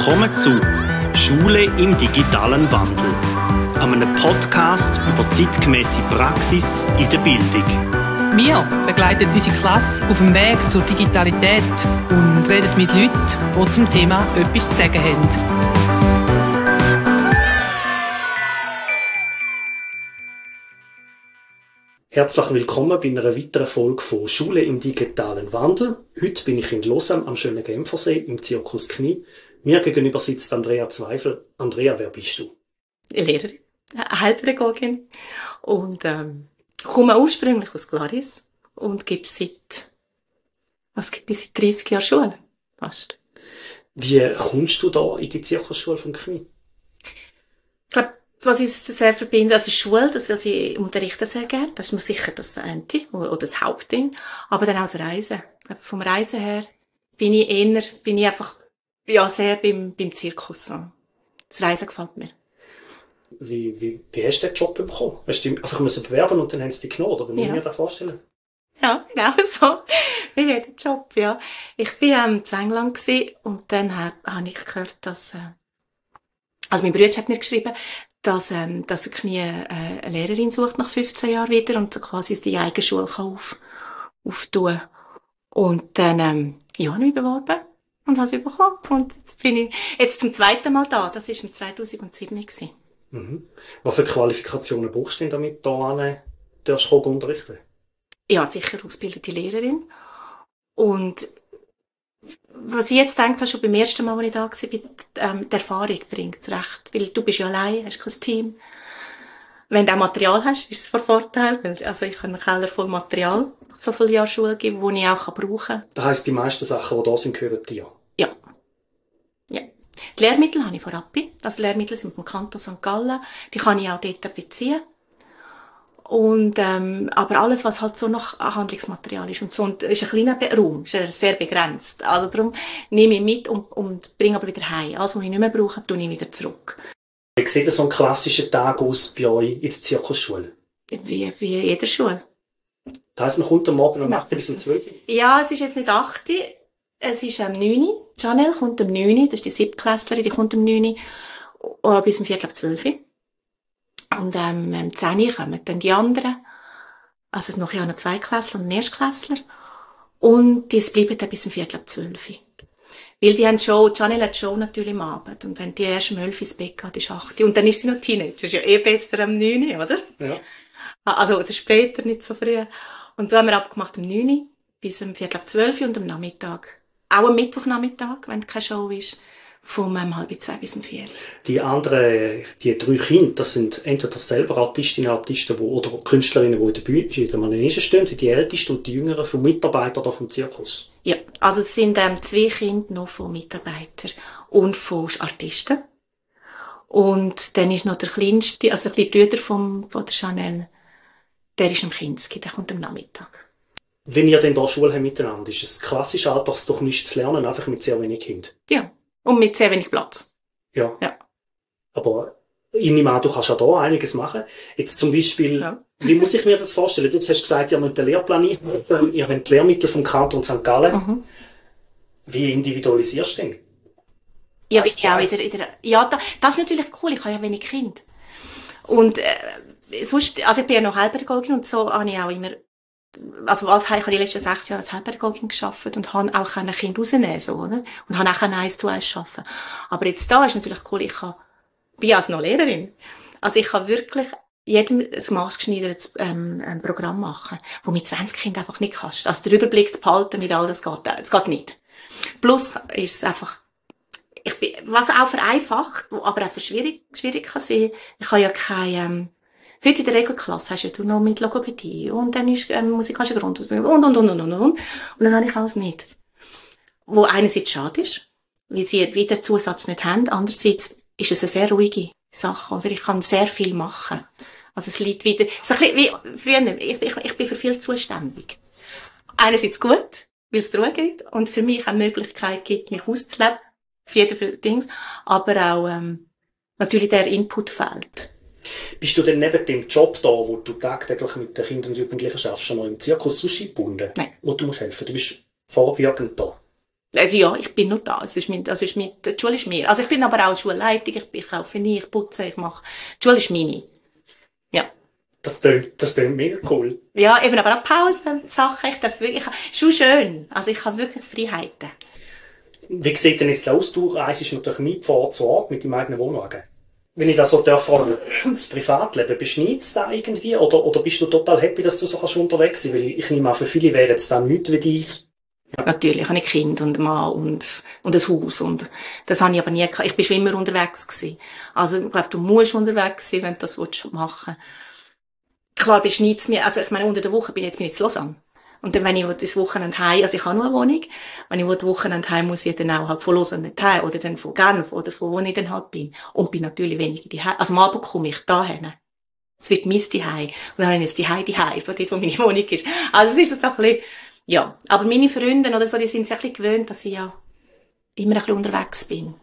Willkommen zu Schule im digitalen Wandel, einem Podcast über zeitgemäße Praxis in der Bildung. Wir begleiten unsere Klasse auf dem Weg zur Digitalität und reden mit Leuten, die zum Thema etwas zu sagen haben. Herzlich willkommen bei einer weiteren Folge von Schule im digitalen Wandel. Heute bin ich in Lausanne am schönen Genfersee im Zirkus Knie. Mir gegenüber sitzt Andrea Zweifel. Andrea, wer bist du? Lehrerin, Heilpädagogin und komme ursprünglich aus Glaris und gebe seit 30 Jahren Schule. Fast. Wie kommst du da in die Zirkusschule vom Knie? Ich glaube, was uns sehr verbindet, also Schule, ich unterrichte sehr gerne. Das ist mir sicher das eine oder das Hauptding. Aber dann auch das Reisen. Vom Reisen her bin ich einfach, sehr beim Zirkus. Das Reisen gefällt mir. Wie hast du den Job bekommen? Hast du dich einfach bewerben und dann haben sie dich genommen? Oder wie muss ich mir das vorstellen? Ja, genau so. Wie jeder Job, ja. Ich war in England und dann habe ich gehört, dass, mein Bruder hat mir geschrieben, dass der Knie eine Lehrerin sucht nach 15 Jahren wieder und so quasi die eigene Schule kann auftun. Und dann, habe ich mich beworben und habe es bekommen. Und jetzt bin ich jetzt zum zweiten Mal da. Das war im 2007 gewesen. Mhm. Was für Qualifikationen brauchst du denn, damit du hier unterrichten? Ja, sicher ausgebildete Lehrerin. Und was ich jetzt denke, schon beim ersten Mal, als ich da war, die Erfahrung bringt es recht. Weil du bist ja allein, hast kein Team. Wenn du auch Material hast, ist es von Vorteil. Also ich habe einen Keller voll Material, so viele Jahre Schule geben, die ich auch brauchen kann. Das heisst, die meisten Sachen, die da sind, gehören dir? Ja. Die Lehrmittel habe ich von Rappi. Das Lehrmittel sind vom Kanton St. Gallen. Die kann ich auch dort beziehen. Und, aber alles, was halt so noch Handlungsmaterial ist und so, und ist ein kleiner Raum, ist sehr begrenzt. Also darum nehme ich mit und bringe aber wieder heim. Alles, was ich nicht mehr brauche, tue ich wieder zurück. Wie sieht so ein klassischer Tag aus bei euch in der Zirkusschule? Wie jeder Schule. Das heisst, man kommt am Morgen um 8 bis um 12 Uhr? Ja, es ist jetzt nicht 8 Uhr, es ist 9 Uhr. Janelle kommt um 9 Uhr, das ist die 7-Klässlerin, die kommt um 9 Uhr bis um 11:45 Uhr. Und um 10 Uhr kommen dann die anderen. Also es noch 2 Klässler und ein Erstklässler. Und die bleiben dann bis um 11:45 Uhr. Weil die haben Janelle hat Show natürlich am Abend. Und wenn die erst um 11 Uhr ins Bett geht, ist 8 Uhr. Und dann ist sie noch Teenager. Ist ja besser um 9 Uhr, oder? Ja. Also, oder später, nicht so früh. Und so haben wir abgemacht um 9 Uhr bis um 11:45 Uhr und am Nachmittag. Auch am Mittwochnachmittag, wenn keine Show ist. Vom 1:30 bis um 4 Uhr. Die 3 Kinder, das sind entweder selber Artistinnen und Artisten oder Künstlerinnen, die in der Bühne, in der Manege stehen, die Ältesten und die Jüngeren von Mitarbeitern vom Zirkus. Ja, also es sind 2 Kinder noch von Mitarbeitern und von Artisten. Und dann ist noch der kleinste, also der Bruder von der Janelle, der ist am Kinski, der kommt am Nachmittag. Wenn ihr denn da Schule habt miteinander, ist es klassisch Alltagsdurchmischung zu lernen, einfach mit sehr wenig Kindern? Ja. Und mit sehr wenig Platz. Ja. Aber ich nehme an, du kannst ja da einiges machen. Jetzt zum Beispiel, Wie muss ich mir das vorstellen? Du hast gesagt, ihr müsst den Lehrplan einhalten, ihr habt die Lehrmittel vom Kanton St. Gallen. Mhm. Wie individualisierst du denn? Ja, das ist natürlich cool, ich habe ja wenig Kinder. Und sonst, also ich bin ja noch Heilpädagogin und so habe ich auch immer, also ich habe die letzten 6 Jahre als Heilpädagogin gearbeitet und habe auch ein Kind rausnehmen, so, oder? Und habe auch 1:1 arbeiten. Aber jetzt da ist natürlich cool, bin also noch Lehrerin. Also ich kann wirklich jedem ein maßgeschneidertes Programm machen, wo mit 20 Kindern einfach nicht kannst. Also den Überblick zu behalten, wie all das geht, das geht nicht. Plus ist es einfach, was auch vereinfacht, wo aber auch schwierig kann sein, ich habe ja keine, heute in der Regelklasse hast du noch mit Logopädie und dann ist musikalische Grundausbildung und. Und das habe ich alles nicht. Wo einerseits schade ist, weil sie wieder den Zusatz nicht haben. Andererseits ist es eine sehr ruhige Sache, oder? Ich kann sehr viel machen. Also es liegt wieder, so ein bisschen wie früher, ich bin für viel zuständig. Einerseits gut, weil es Ruhe gibt und für mich eine Möglichkeit gibt, mich auszuleben, für jede Dings, aber auch natürlich der Input fehlt. Bist du denn neben dem Job da, wo du tagtäglich mit den Kindern und Jugendlichen schaffst, schon noch im Zirkus Sushi gebunden? Nein. Wo du musst helfen? Du bist vorwiegend da? Also ja, ich bin nur da. Die Schule ist mir. Also ich bin aber auch Schulleitung, ich kaufe nie, ich putze, die Schule ist meine. Ja. Das tönt mega cool. Ja, eben, aber auch Pausen, Sachen, schon schön. Also ich habe wirklich Freiheiten. Wie sieht denn jetzt aus? Du reist natürlich nicht von Ort zu Ort mit deinem eigenen Wohnwagen. Wenn ich das so fragen das Privatleben, beschneidet es da irgendwie? Oder bist du total happy, dass du so unterwegs sein kannst? Weil ich nehme an, für viele wäre jetzt dann nichts wie dich. Ja. Natürlich habe ich Kind und einen Mann und ein Haus. Und das habe ich aber nie gehabt. Ich bin schon immer unterwegs gewesen. Also ich glaube, du musst unterwegs sein, wenn du das machen willst. Klar beschneidet es mir. Also ich meine, unter der Woche bin ich jetzt nicht in Lausanne. Und dann, wenn ich das Wochenende heim, also ich habe nur eine Wohnung, wenn ich das Wochenende heim muss, ich dann auch halt von Lausanne nicht heim, oder dann von Genf, oder von wo ich dann halt bin. Und bin natürlich weniger daheim. Also am Abend komme ich dahin. Es wird mein Zuhause. Und dann habe ich jetzt Zuhause, von dort, wo meine Wohnung ist. Also es ist so ein bisschen, ja. Aber meine Freunde oder so, die sind sich ein bisschen gewöhnt, dass ich ja immer ein bisschen unterwegs bin.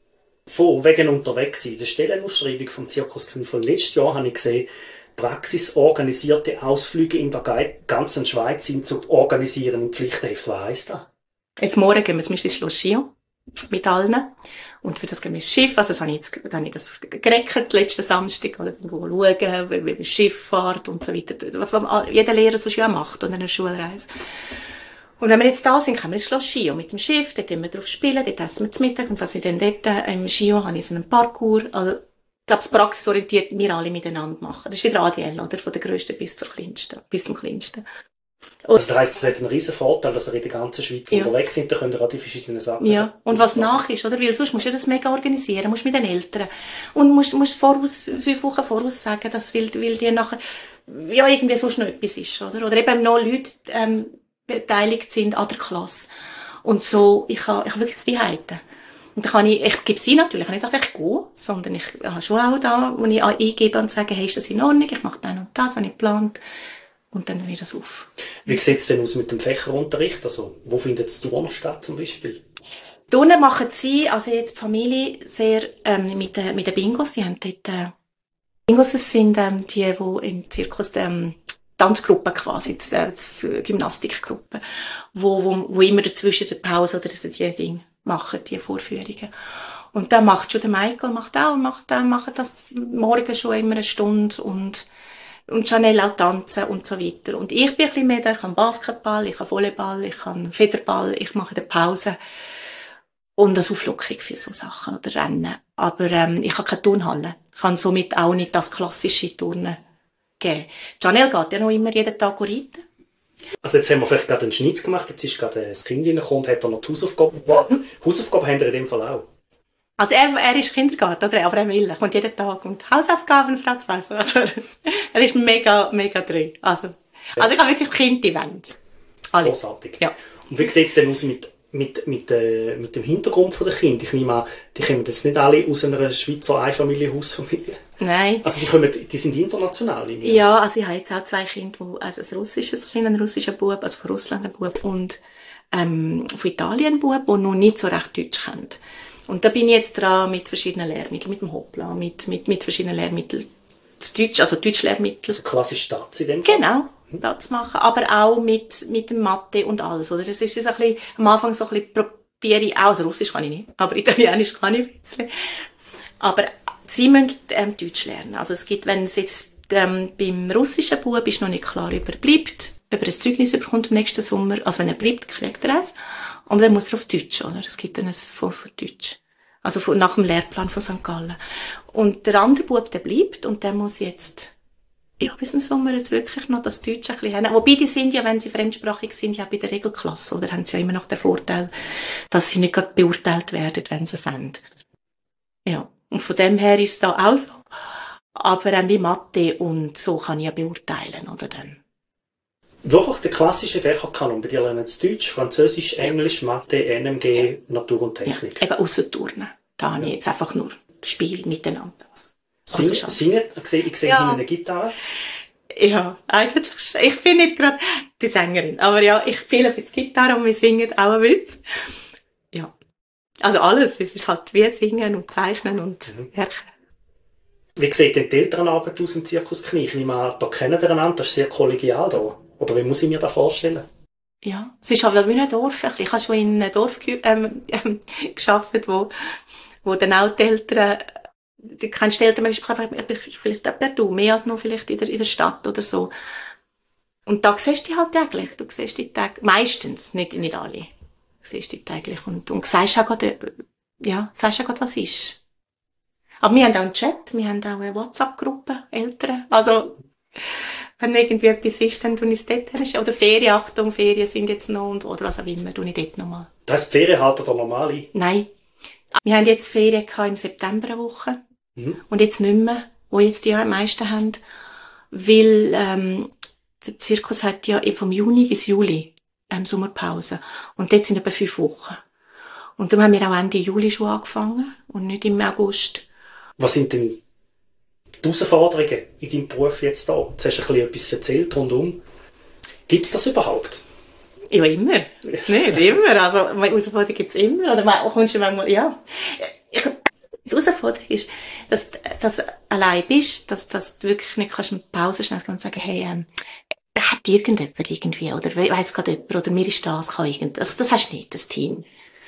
Von wegen unterwegs sein. In der Stellenausschreibung vom Zirkus von letztes Jahr habe ich gesehen, praxisorganisierte Ausflüge in der ganzen Schweiz sind zu organisieren im Pflichtheft. Was heisst das? Jetzt morgen gehen wir zum Beispiel ins Schien mit allen. Und für das gehen wir ins Schiff. Also dann habe ich das gereckt, letzten Samstag, oder schauen, wie Schifffahrt und so weiter. Was jeder Lehrer so schön macht und eine Schulreise. Und wenn wir jetzt da sind, kommen wir ins Schloss Schien mit dem Schiff, dort können wir drauf spielen, dort essen wir zu Mittag. Und was ich dann dort im Schien habe ich so einen Parcours. Also, ich glaube, das praxisorientiert wir alle miteinander machen. Das ist wieder ADL, oder? Von der grössten bis zum kleinsten. Also das heisst, es hat einen riesen Vorteil, dass ihr in der ganzen Schweiz unterwegs sind, da könnt ihr auch die verschiedenen Sachen. Ja. Und was nach ist, oder? Weil sonst musst du das mega organisieren, musst mit den Eltern. Und musst 5 Wochen voraus sagen, dass, weil die nachher, ja, irgendwie so schnell etwas ist, oder? Oder eben noch Leute, beteiligt sind an der Klasse. Und so, ich habe wirklich Freiheiten. Und dann kann ich gebe sie natürlich, nicht, dass ich gehe, sondern ich habe schon auch da, wo ich eingebe und sage, hey, ist das in Ordnung, ich mache das und das, wenn ich geplant. Und dann nehme ich das auf. Wie sieht es denn aus mit dem Fächerunterricht? Also, wo findet es Turnen statt, zum Beispiel? Turnen machen sie, also jetzt die Familie, sehr, mit den Bingos, die haben dort, Bingos, das sind, die im Zirkus, Tanzgruppe quasi, Gymnastikgruppe, wo immer dazwischen der Pause oder die Dinge machen, die Vorführungen. Und dann macht schon der Michael, macht das morgen schon immer eine Stunde und Chanel auch tanzen und so weiter. Und ich bin ein bisschen mehr da, ich habe Basketball, ich habe Volleyball, ich habe Federball, ich mache in der Pause. Und das Auflockung für so Sachen oder Rennen. Aber ich habe keine Turnhalle. Ich kann somit auch nicht das klassische Turnen geben. Chanel geht ja noch immer jeden Tag reiten. Also jetzt haben wir vielleicht gerade einen Schnitt gemacht, jetzt ist gerade das Kind reingekommen und hat da noch die Hausaufgaben gemacht. Hausaufgaben haben wir in dem Fall auch. Also er ist Kindergarten, oder? Aber er will, er kommt jeden Tag und Hausaufgaben, Frau Zweifel. Also, er ist mega, mega drin. Also ich habe wirklich Kinder, die wollen. Alle. Grossartig. Ja. Und wie sieht es denn aus mit dem Hintergrund der Kinder? Ich nehme an, die kommen jetzt nicht alle aus einer Schweizer Einfamilienhausfamilie. Nein. Also die sind international. Ja, also ich habe jetzt auch 2 Kinder, also ein russisches Kind, ein russischer Bub, also von Russland ein Bub und von Italien ein Bub, der noch nicht so recht Deutsch kennt. Und da bin ich jetzt dran mit verschiedenen Lehrmitteln, mit dem Hoppla, mit verschiedenen Lehrmitteln. Das Deutsch, also Deutschlehrmittel. Also klassisch Stats in dem Fall? Genau, das machen. Aber auch mit dem Mathe und alles, oder? Das ist ein bisschen, am Anfang so ein bisschen probiere ich auch, also Russisch kann ich nicht, aber Italienisch kann ich ein bisschen. Aber sie müssen Deutsch lernen. Also es gibt, wenn es jetzt beim russischen Bub ist noch nicht klar, ob er bleibt, ob er ein Zeugnis bekommt im nächsten Sommer. Also wenn er bleibt, kriegt er es. Und dann muss er auf Deutsch, oder? Es gibt dann ein von Deutsch. Also nach dem Lehrplan von St. Gallen. Und der andere Bub, der bleibt und der muss jetzt, ja, bis zum Sommer jetzt wirklich noch das Deutsche ein bisschen haben. Wobei die sind ja, wenn sie fremdsprachig sind, ja bei der Regelklasse, oder? Haben sie ja immer noch den Vorteil, dass sie nicht gerade beurteilt werden, wenn sie fällen. Ja. Und von dem her ist es da auch so. Aber wie Mathe und so kann ich ja beurteilen, oder dann. Wirklich der klassische Fächerkanon. Bei dir lernen sie Deutsch, Französisch, Englisch, Mathe, NMG, Natur und Technik. Ja, eben ausser Turnen. Da habe ich jetzt einfach nur Spiel miteinander. Singen? Ich sehe Ihnen eine Gitarre. Ja, eigentlich, ich bin nicht gerade die Sängerin. Aber ja, ich spiele ein bisschen Gitarre und wir singen auch ein bisschen. Ja. Also alles. Es ist halt wie Singen und Zeichnen und Werken. Wie sieht denn die Elternarbeit aus im Zirkus Knie? Ich nehme an, da kennen wir einander, das ist sehr kollegial da. Oder wie muss ich mir das vorstellen? Ja, es ist aber wie ein Dorf. Ich habe schon in einem Dorf gearbeitet, wo dann auch die Eltern, du kennst die Eltern, man ist vielleicht etwa mehr als nur vielleicht in der Stadt oder so. Und da siehst du die halt täglich. Du siehst die täglich, meistens, nicht alle. Du siehst die täglich und sagst auch gerade, was ist. Aber wir haben auch einen Chat, wir haben auch eine WhatsApp-Gruppe, Eltern. Also, wenn irgendwie etwas ist, dann tue ich es dort hin. Oder Ferien, Achtung, Ferien sind jetzt noch, oder was auch immer, tue ich dort nochmal. Das heisst, die Ferien halten da normal ein? Nein. Wir haben jetzt Ferien gehabt im September eine Woche. Und jetzt nicht mehr, wo jetzt die meisten haben. Weil, der Zirkus hat ja vom Juni bis Juli, Sommerpause. Und dort sind etwa 5 Wochen. Und darum haben wir auch Ende Juli schon angefangen. Und nicht im August. Was sind denn die Herausforderungen in deinem Beruf jetzt da? Jetzt hast du ein bisschen etwas erzählt rundum. Gibt es das überhaupt? Ja, immer. Nicht immer. Also, Herausforderungen gibt es immer. Oder manchmal, ja. Die Herausforderung ist, dass du allein bist, dass du wirklich nicht kannst eine Pause schnell und sagen, hey, hat irgendjemand irgendwie, oder weiss gerade jemand, oder mir ist das, kann irgend, also das hast du nicht, das Team.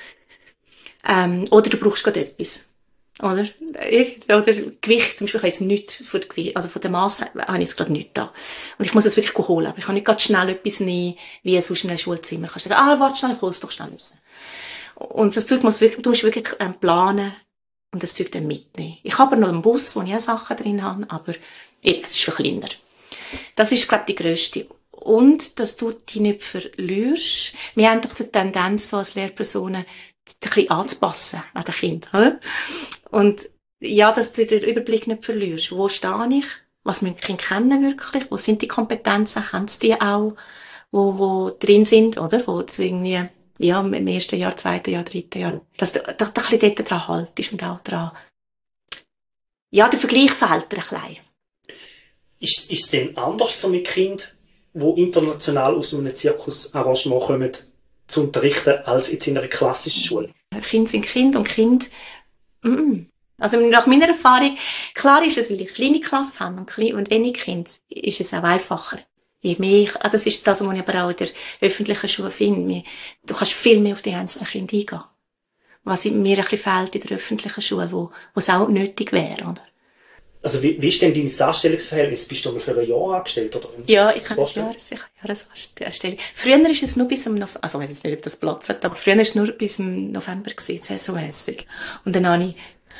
Oder du brauchst gerade etwas. Oder Gewicht, zum Beispiel, ich habe jetzt nichts von der Gewicht, also von der Masse habe ich jetzt gerade nichts da. Und ich muss es wirklich holen, aber ich kann nicht gerade schnell etwas nehmen, wie sonst in einem Schulzimmer. Du kannst sagen, warte schnell, ich hole es doch schnell raus. Und das Zeug du musst wirklich planen und das Zeug dann mitnehmen. Ich habe noch einen Bus, wo ich auch Sachen drin habe, aber eben, es ist viel kleiner. Das ist, glaube ich, die grösste. Und, dass du dich nicht verlierst. Wir haben doch die Tendenz, so als Lehrpersonen, ein bisschen anzupassen an den Kindern, oder? Und, ja, dass du den Überblick nicht verlierst. Wo stehe ich? Was müssen die Kinder kennen wirklich? Wo sind die Kompetenzen? Kennen sie die auch? Wo drin sind, oder? Wo irgendwie, ja, im ersten Jahr, zweiten Jahr, dritten Jahr. Dass du ein bisschen dort dran haltest und auch dran. Ja, der Vergleich fehlt dir ein bisschen. Ist es denn anders so mit Kindern, die international aus einem Zirkusarrangement kommen, zu unterrichten, als jetzt in einer klassischen Schule? Kinder sind Kinder und Kinder, Also nach meiner Erfahrung, klar ist es, weil ich kleine Klasse habe und wenig Kinder, ist es auch einfacher. Je mehr, das ist das, was ich aber auch in der öffentlichen Schule finde. Du kannst viel mehr auf die einzelnen Kinder eingehen. Was mir ein bisschen fehlt in der öffentlichen Schule, wo es auch nötig wäre, oder? Also wie ist denn dein Anstellungsverhältnis? Bist du mal für ein Jahr angestellt? Oder ja, ich habe Jahresanstellung. Früher ist es nur bis zum November, also ich weiss jetzt nicht, ob das Platz hat, aber früher ist es nur bis zum November gewesen, saisonmässig. Und dann habe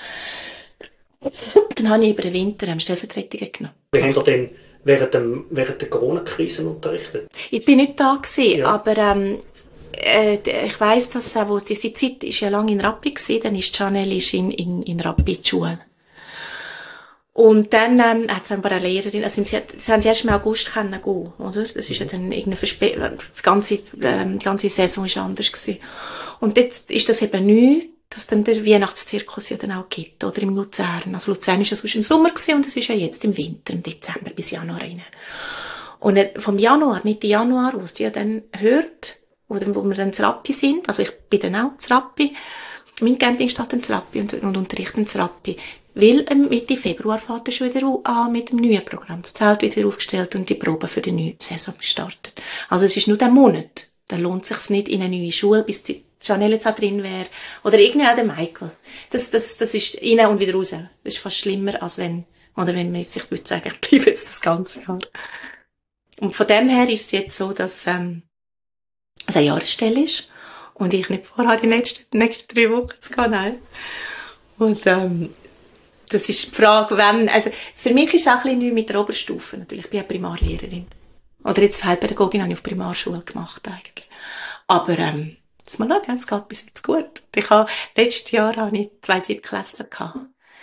ich über den Winter Stellvertretungen genommen. Wie habt ihr denn während der Corona-Krise unterrichtet? Ich bin nicht da gewesen, ja. Aber ich weiss, dass wo diese Zeit ist ja lange in Rappi gewesen, dann ist Chanel in Rappi in die Schule. Und dann hat es ein paar Lehrerin, also sie haben erst im August gehen, oder? Das ist ja dann irgendeine die ganze Saison ist anders gewesen. Und jetzt ist das eben neu, dass dann der Weihnachtszirkus ja dann auch gibt, oder im Luzern. Also Luzern ist ja sonst im Sommer gewesen und es ist ja jetzt im Winter, im Dezember bis Januar rein. Und vom Januar, Mitte Januar, wo es die ja dann hört, oder wo wir dann zu Rappi sind, also ich bin dann auch zu Rappi, mein Camping steht in Rappi und unterrichte in Rappi. Weil Mitte Februar fährt er schon wieder an mit dem neuen Programm. Das Zelt wird wieder aufgestellt und die Probe für die neue Saison gestartet. Also es ist nur der Monat. Da lohnt es sich nicht in eine neue Schule, bis die Chanel jetzt auch drin wäre. Oder irgendwie auch der Michael. Das ist rein und wieder raus. Das ist fast schlimmer, als wenn man jetzt sich würde sagen, ich bleibe jetzt das ganze Jahr. Und von dem her ist es jetzt so, dass es eine Jahresstelle ist und ich nicht vorhabe, die nächsten 3 Wochen zu gehen. Nein. Und das ist die Frage, wenn, also, für mich ist es auch ein bisschen neu mit der Oberstufe, natürlich. Ich bin ja Primarlehrerin. Oder jetzt Heilpädagogin habe ich auf Primarschule gemacht, eigentlich. Aber, jetzt mal schauen, es geht bis jetzt gut. Letztes Jahr hatte ich 2 Siebtklässler gehabt.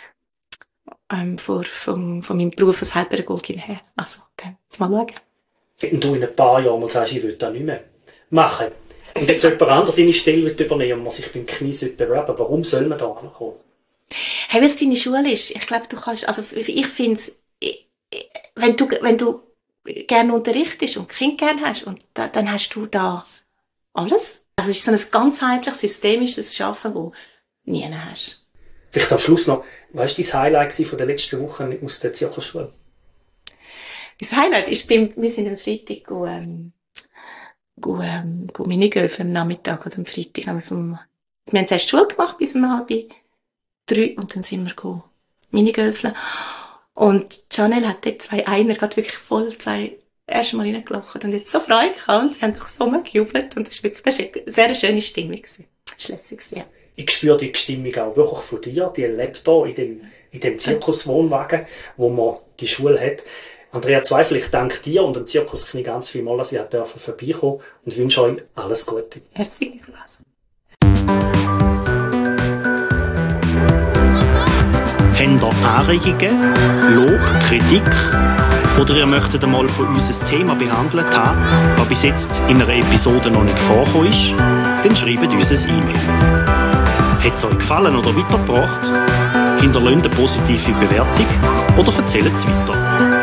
Von meinem Beruf als Heilpädagogin her. Also, dann, jetzt mal schauen. Wenn du in ein paar Jahren mal sagst, ich will das nicht mehr machen. Und jetzt jemand anderes deine Stelle übernehmen und man sich beim Knie bewerben, warum soll man da ankommen? Hey, wenn es deine Schule ist, ich glaube, du kannst, also ich finde es, wenn du gerne unterrichtest und Kind gerne hast, und dann hast du da alles. Also es ist so ein ganzheitliches, systemisches Arbeiten, das du nie hast. Vielleicht am Schluss noch, was war dein Highlight von der letzten Woche aus der Zirkusschule? Das Highlight ist, wir sind am Freitag Minigöfeln am Nachmittag oder am Freitag. Wir haben zuerst Schule gemacht bis um 2:30 und dann sind wir Minigöfeln. Und Chanel hat dort einer gerade wirklich voll erste Mal reingelacht und jetzt so Freude gehabt und sie haben sich so gejubelt und das war eine sehr schöne Stimmung. Das war lässig. Ja. Ich spüre die Stimmung auch wirklich von dir, die lebt hier in dem Zirkuswohnwagen, wo man die Schule hat. Andrea Zweifel, ich danke dir und dem Zirkusknie ganz viel mal, dass ihr vorbeikommen und wünsche euch alles Gute. Merci. Habt ihr Anregungen, Lob, Kritik oder ihr möchtet einmal von uns ein Thema behandelt haben, das bis jetzt in einer Episode noch nicht vorgekommen ist, dann schreibt uns ein E-Mail. Hat es euch gefallen oder weitergebracht? Hinterlasst eine positive Bewertung oder erzählt es weiter.